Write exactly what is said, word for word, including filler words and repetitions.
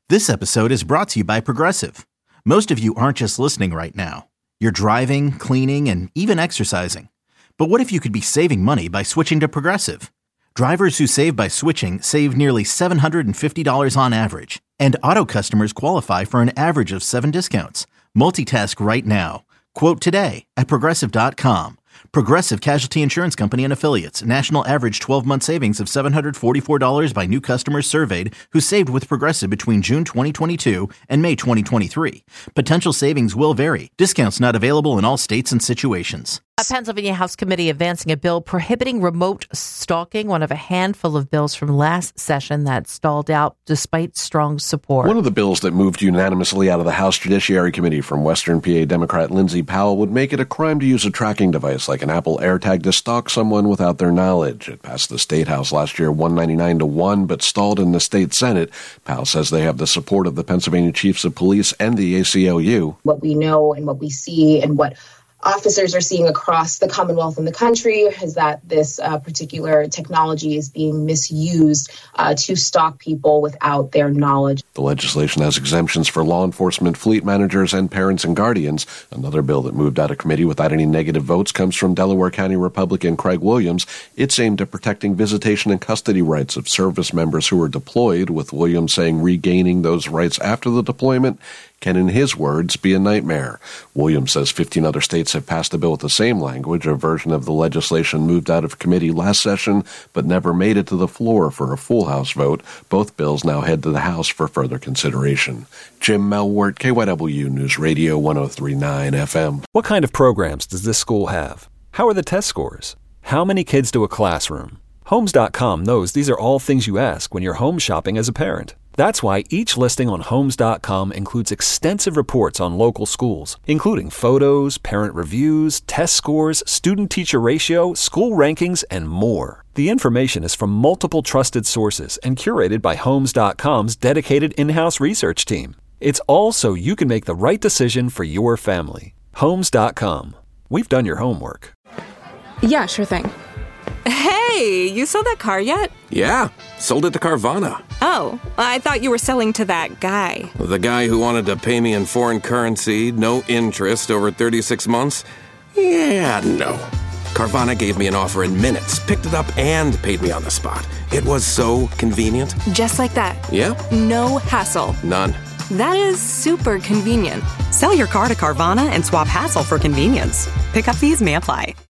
This episode is brought to you by Progressive. Most of you aren't just listening right now. You're driving, cleaning, and even exercising. But what if you could be saving money by switching to Progressive? Drivers who save by switching save nearly seven hundred fifty dollars on average. And auto customers qualify for an average of seven discounts. Multitask right now. Quote today at Progressive dot com. Progressive Casualty Insurance Company and Affiliates. National average twelve-month savings of seven hundred forty-four dollars by new customers surveyed who saved with Progressive between June twenty twenty-two and May twenty twenty-three. Potential savings will vary. Discounts not available in all states and situations. A Pennsylvania House committee advancing a bill prohibiting remote stalking, one of a handful of bills from last session that stalled out despite strong support. One of the bills that moved unanimously out of the House Judiciary Committee from Western P A Democrat Lindsey Powell would make it a crime to use a tracking device like an Apple AirTag to stalk someone without their knowledge. It passed the State House last year one ninety-nine to one, but stalled in the State Senate. Powell says they have the support of the Pennsylvania Chiefs of Police and the A C L U. What we know and what we see and what officers are seeing across the Commonwealth and the country is that this uh, particular technology is being misused uh, to stalk people without their knowledge. The legislation has exemptions for law enforcement, fleet managers, and parents and guardians. Another bill that moved out of committee without any negative votes comes from Delaware County Republican Craig Williams. It's aimed at protecting visitation and custody rights of service members who are deployed, with Williams saying regaining those rights after the deployment can, in his words, be a nightmare. Williams says fifteen other states have passed a bill with the same language. A version of the legislation moved out of committee last session, but never made it to the floor for a full House vote. Both bills now head to the House for further consideration. Jim Melwart, K Y W News Radio one oh three point nine F M. What kind of programs does this school have? How are the test scores? How many kids to a classroom? Homes dot com knows these are all things you ask when you're home shopping as a parent. That's why each listing on Homes dot com includes extensive reports on local schools, including photos, parent reviews, test scores, student-teacher ratio, school rankings, and more. The information is from multiple trusted sources and curated by Homes dot com's dedicated in-house research team. It's all so you can make the right decision for your family. Homes dot com. We've done your homework. Yeah, sure thing. Hey, you sold that car yet? Yeah, sold it to Carvana. Oh, I thought you were selling to that guy. The guy who wanted to pay me in foreign currency, no interest, over thirty-six months? Yeah, no. Carvana gave me an offer in minutes, picked it up, and paid me on the spot. It was so convenient. Just like that. Yeah. No hassle. None. That is super convenient. Sell your car to Carvana and swap hassle for convenience. Pickup fees may apply.